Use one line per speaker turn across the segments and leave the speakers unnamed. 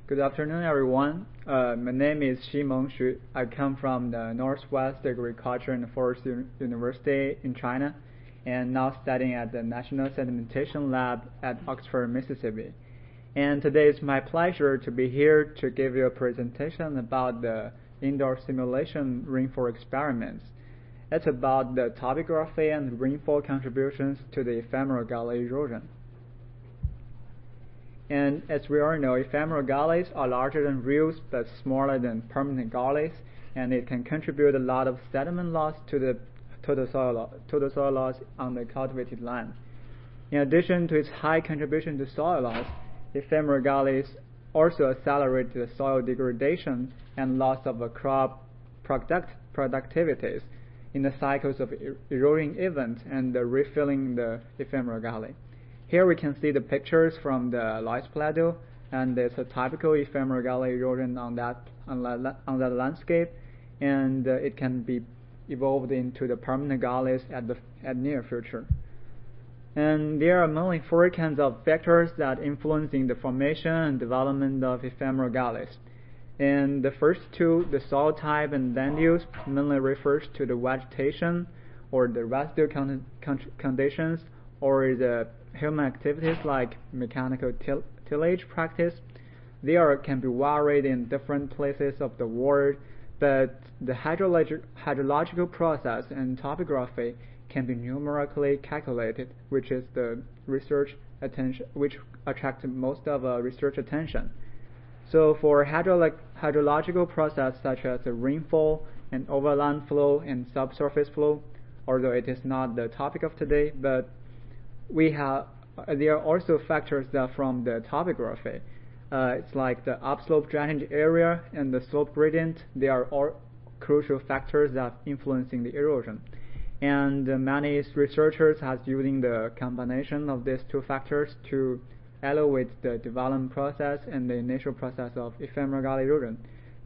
Good afternoon, everyone. My name is Ximeng Xu. I come from the Northwest Agriculture and Forest University in China, and now studying at the National Sedimentation Lab at Oxford, Mississippi. And today it's my pleasure to be here to give you a presentation about the indoor simulation rainfall experiments. It's about the topography and rainfall contributions to the ephemeral gully erosion. And as we all know, ephemeral gullies are larger than rills but smaller than permanent gullies, and it can contribute a lot of sediment loss to the soil loss on the cultivated land. In addition to its high contribution to soil loss, ephemeral gullies also accelerate the soil degradation and loss of crop productivities in the cycles of eroding events and refilling the ephemeral gully. Here we can see the pictures from the Loess Plateau, and it's a typical ephemeral gully erosion on that landscape, and it can be evolved into the permanent gullies at near future. And there are mainly four kinds of factors that influencing the formation and development of ephemeral gullies. And the first two, the soil type and land use, mainly refers to the vegetation or the residue conditions or the human activities like mechanical tillage practice. They can be varied in different places of the world, but the hydrological process and topography can be numerically calculated, which is the research attention, which attracts most of research attention. So for hydrological process such as the rainfall and overland flow and subsurface flow, although it is not the topic of today, but there are also factors that from the topography. It's like the upslope drainage area and the slope gradient. They are all crucial factors that influencing the erosion. And many researchers have using the combination of these two factors to evaluate the development process and the initial process of ephemeral gully erosion.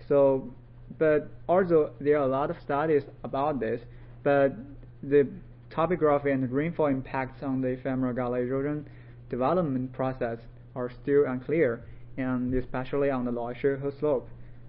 But also there are a lot of studies about this, but the topography and rainfall impacts on the ephemeral gully erosion development process are still unclear, and especially on the Loess Hill slope.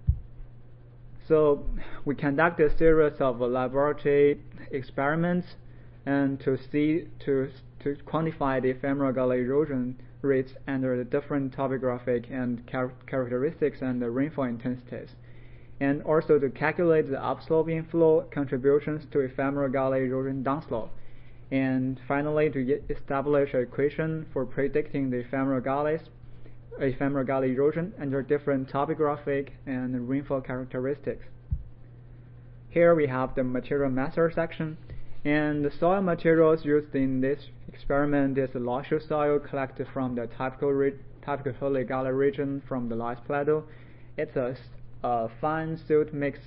So we conduct a series of laboratory experiments and to quantify the ephemeral gully erosion rates under the different topographic and characteristics and the rainfall intensities, and also to calculate the upslope inflow contributions to ephemeral gully erosion downslope, and finally to establish an equation for predicting the ephemeral gully erosion under different topographic and rainfall characteristics. Here we have the material method section, and the soil materials used in this experiment is the Loess soil collected from the typical hilly gully region from the Loess Plateau. It's a fine silt mixed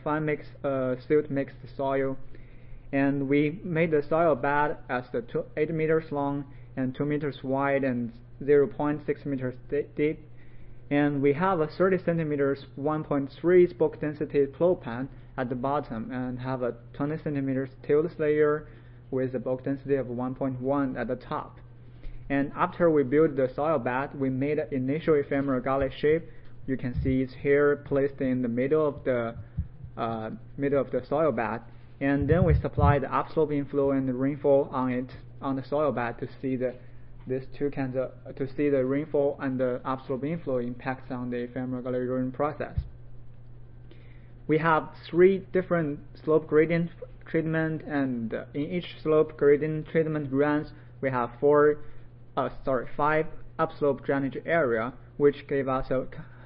soil, and we made the soil bed as 8 meters long and 2 meters wide and 0.6 meters deep, and we have a 30 centimeters 1.3 spoke density flow pan at the bottom and have a 20 centimeters tilled layer with a bulk density of 1.1 at the top. And after we built the soil bed, we made an initial ephemeral gully shape. You can see it's here placed in the middle of the soil bed, and then we supply the upslope inflow and the rainfall on the soil bed to see the rainfall and the upslope inflow impacts on the ephemeral gully erosion process. We have 3 different slope gradient treatment, and in each slope gradient treatment runs we have 5 upslope drainage area, which gave us a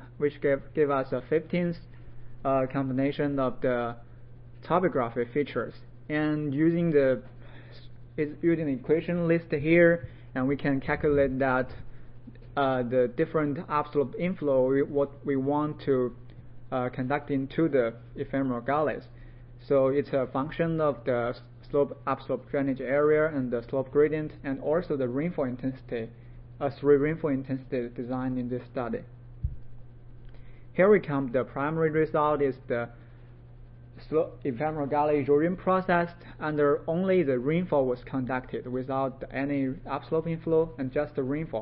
15th combination of the topography features. And using the equation listed here, and we can calculate that the different upslope inflow what we want to conduct into the ephemeral gullies. So it's a function of the upslope drainage area and the slope gradient, and also the rainfall intensity, 3 rainfall intensity designed in this study. Here we come. The primary result is the ephemeral gully erosion process under only the rainfall was conducted without any upslope inflow and just the rainfall.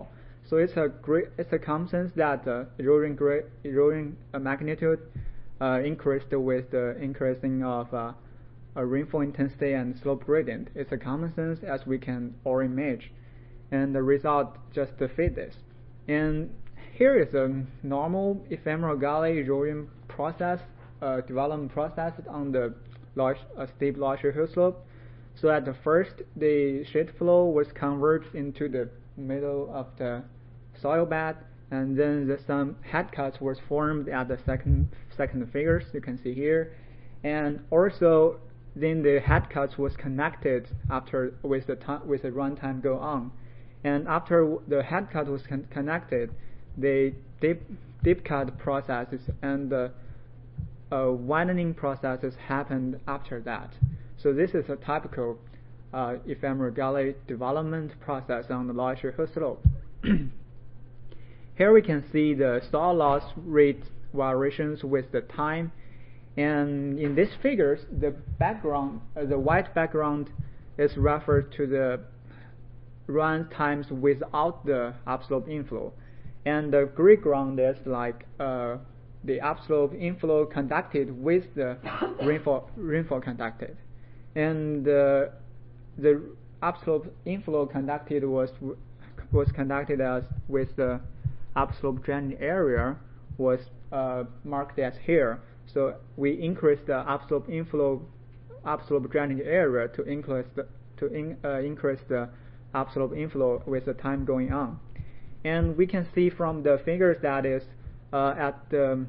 So it's a common sense that erosion magnitude increased with the increasing of rainfall intensity and slope gradient. It's a common sense as we can all imagine, and the result just fit this. And here is a normal ephemeral gully erosion process, development process on the steep larger hill slope. So at the first, the sheet flow was converged into the middle of the soil bed, and then some head cuts was formed at the second figures you can see here, and also then the head cuts was connected after with the runtime go on, and after the head cut was connected, the deep cut processes and the widening processes happened after that. So this is a typical ephemeral gully development process on the larger hill slope. Here we can see the soil loss rate variations with the time, and in these figures, the background, the white background, is referred to the run times without the upslope inflow, and the gray ground is like the upslope inflow conducted with the rainfall conducted, and the upslope inflow conducted was conducted as with the upslope drainage area was marked as here. So we increased the upslope drainage area to increase the upslope inflow with the time going on. And we can see from the figures that is at the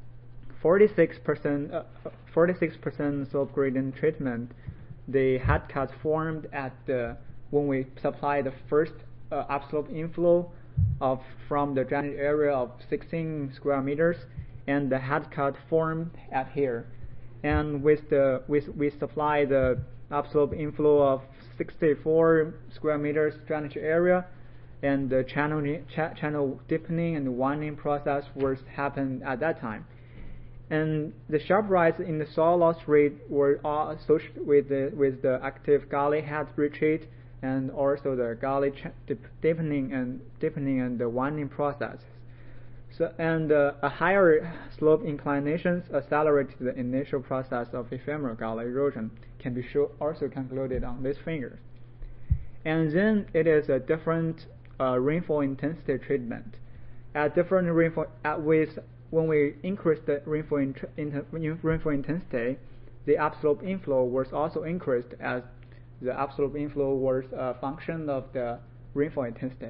46% slope gradient treatment, the head cuts formed at when we supply the first upslope inflow from the drainage area of 16 square meters, and the head cut formed at here. And we supply the upslope inflow of 64 square meters drainage area, and the channel deepening and widening process was happened at that time. And the sharp rise in the soil loss rate were all associated with the active gully head retreat, and also the gully deepening and the widening process. So, and a higher slope inclinations accelerated the initial process of ephemeral gully erosion, can be also concluded on these figures. And then it is a different rainfall intensity treatment. At different rainfall, when we increase the rainfall intensity, the upslope inflow was also increased, as the upslope inflow was a function of the rainfall intensity.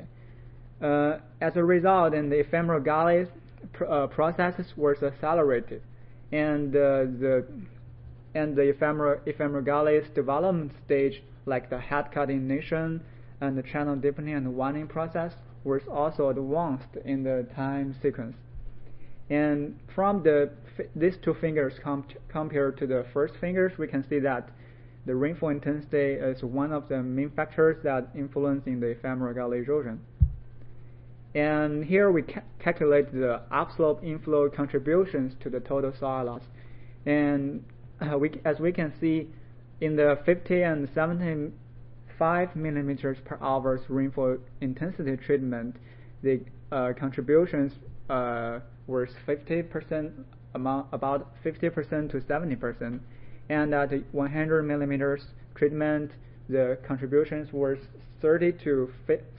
As a result, in the ephemeral gully processes was accelerated, and the ephemeral gully's development stage, like the head cut ignition and the channel deepening and widening process, was also advanced in the time sequence. And from these two figures compared to the first figures, we can see that the rainfall intensity is one of the main factors that influence in the ephemeral gully erosion. And here we calculate the upslope inflow contributions to the total soil loss. And as we can see, in the 50 and 75 millimeters per hour rainfall intensity treatment, the contributions were 50%, about 50% to 70%. And at 100 millimeters treatment, the contributions were 30 to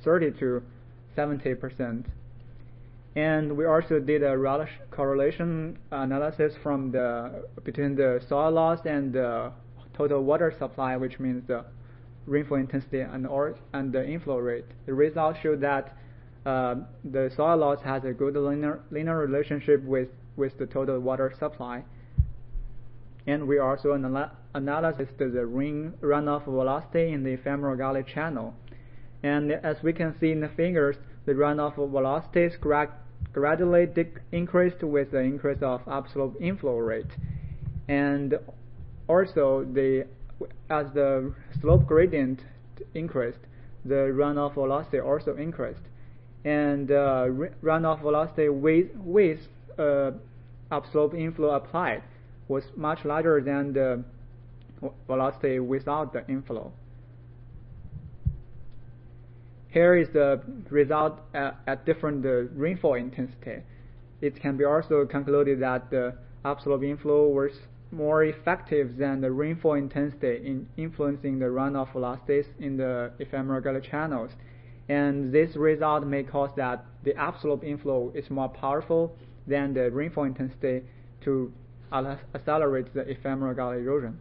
70%. And we also did a correlation analysis between the soil loss and the total water supply, which means the rainfall intensity and the inflow rate. The results showed that the soil loss has a good linear relationship with the total water supply. And we also analyzed the rain runoff velocity in the ephemeral gully channel. And as we can see in the figures, the runoff velocities gradually increased with the increase of upslope inflow rate. And also, as the slope gradient increased, the runoff velocity also increased. And runoff velocity with upslope inflow applied was much larger than the velocity without the inflow. here is the result at different rainfall intensity. It can be also concluded that the upslope inflow was more effective than the rainfall intensity in influencing the runoff velocities in the ephemeral gully channels. And this result may cause that the upslope inflow is more powerful than the rainfall intensity to accelerate the ephemeral gully erosion.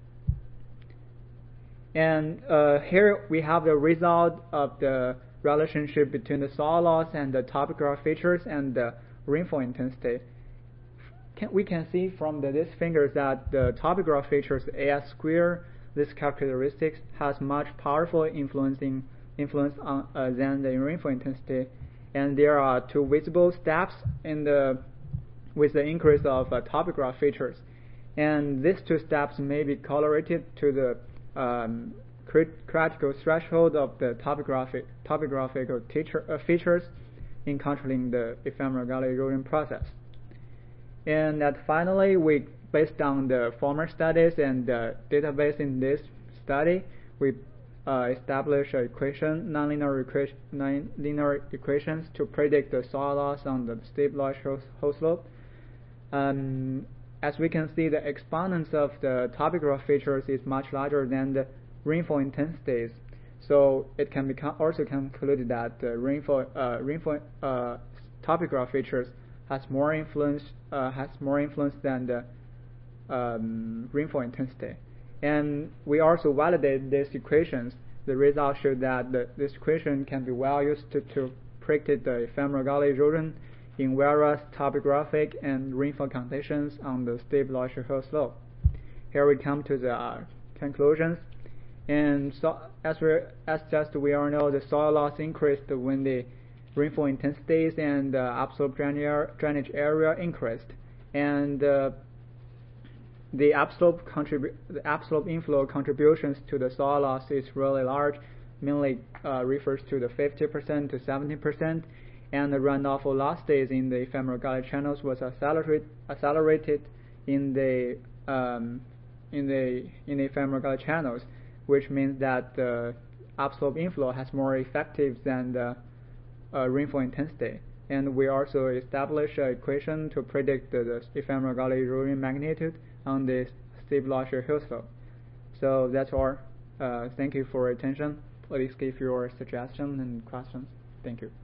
And here we have the result of the relationship between the soil loss and the topographic features and the rainfall intensity. We can see from these figures that the topographic features AS square, this characteristics has much powerful influence on than the rainfall intensity, and there are two visible steps with the increase of topographic features, and these two steps may be correlated to the critical threshold of the topographical features in controlling the ephemeral gully erosion process. And that finally, based on the former studies and the database in this study, we establish nonlinear equations to predict the soil loss on the steep large host slope. As we can see, the exponents of the topographic features is much larger than the rainfall intensities. So it can be also concluded that the rainfall topographic features has more influence than the rainfall intensity. And we also validated these equations. The results show that this equation can be well used to predict the ephemeral gully erosion in various topographic and rainfall conditions on the steep large hill slope. Here we come to the conclusions. And so, as we all know, the soil loss increased when the rainfall intensities and upslope drainage area increased, and the upslope inflow contributions to the soil loss is really large, mainly refers to the 50% to 70%, and the runoff velocities in the ephemeral gully channels was accelerated in the ephemeral gully channels, which means that the upslope inflow has more effective than the rainfall intensity. And we also established an equation to predict the ephemeral gully erosion magnitude on the steep large hill slope. So that's all. Thank you for your attention. Please give your suggestions and questions. Thank you.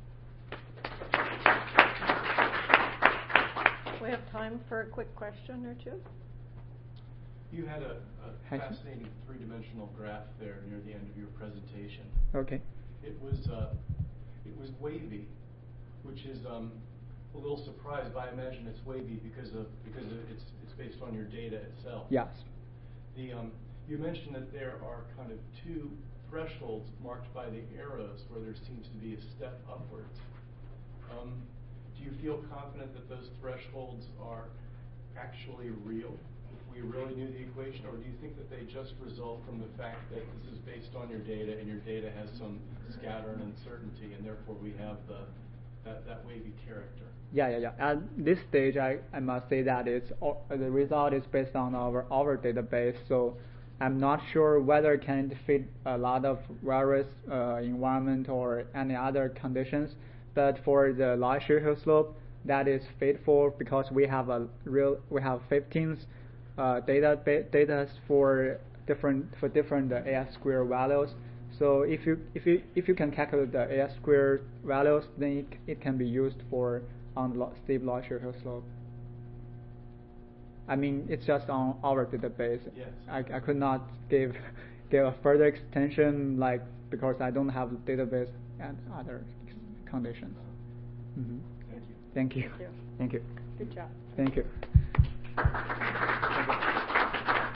We have time for a quick question or two.
You had a fascinating three-dimensional graph there near the end of your presentation.
Okay.
It was wavy, which is a little surprised, but I imagine it's wavy because it's based on your data itself.
Yes.
You mentioned that there are kind of two thresholds marked by the arrows where there seems to be a step upwards. Do you feel confident that those thresholds are actually real, if we really knew the equation, or do you think that they just result from the fact that this is based on your data and your data has some scatter and uncertainty, and therefore we have that wavy character?
Yeah. At this stage, I must say that the result is based on our database, so I'm not sure whether it can fit a lot of various environment or any other conditions. But for the large hill slope, that is faithful because we have 15 data for different AS square values. So if you can calculate the AS square values, then it can be used for on steep large hill slope. I mean, it's just on our database.
Yes.
I could not give a further extension, because I don't have the database and other conditions. Mm-hmm.
Thank you.
Thank you.
Thank you.
Thank you.
Good job.
Thank you.